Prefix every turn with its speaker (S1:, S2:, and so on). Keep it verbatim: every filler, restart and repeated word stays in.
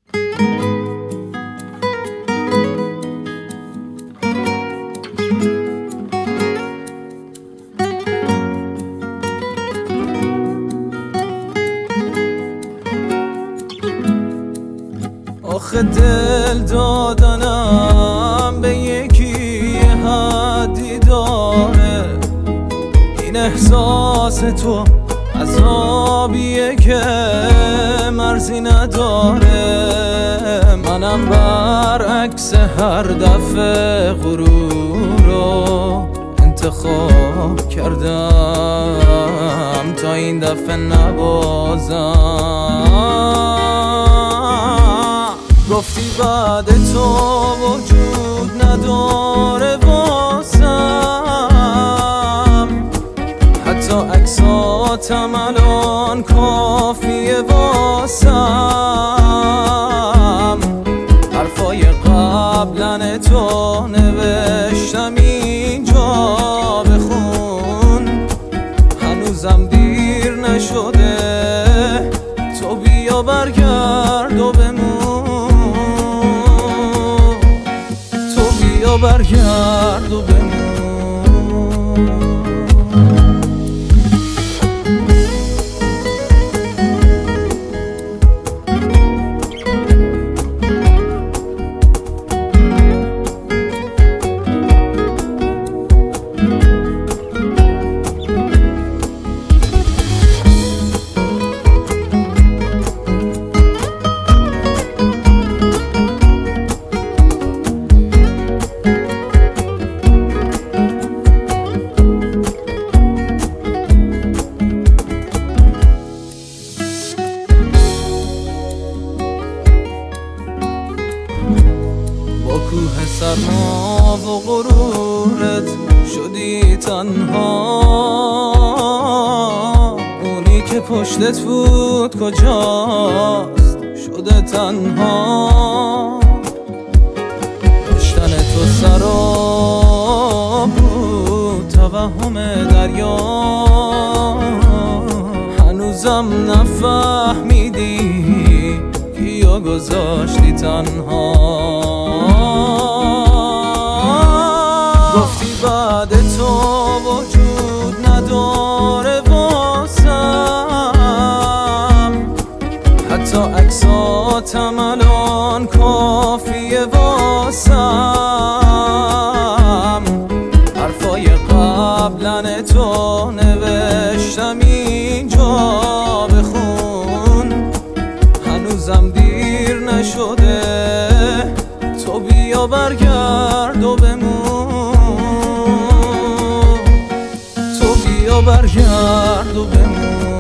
S1: آخه دل دادنم به یکی حدی داره، این احساس تو عذابیه که مرزی نداره. منم برعکس هر دفعه غرور رو انتخاب کردم تا این دفعه نبازم. گفتی بعد تو وجود نداره واسم، حتی عکساتم الان کافیه واسم. حرفای قبلن تو نوشتم اینجا بخون، هنوزم دیر نشده، تو بیا برگرد و بمون، تو بیا برگرد و بمون. با کوه سرما و غرورت شدی تنها، اونی که پشتت بود کجاست شده تنها. داشتن تو سراب بود توهم دریا، هنوزم نفهمیدی کیو گذاشتی تنها. گفتی بعد تو وجود نداره واسم، حتی عکساتم الان کافیه واسم. حرفای قبلن تو نوشتم اینجا بخون، هنوزم دیر نشده، تو بیا برگرد و بمون، تو بیا برگرد و بمون.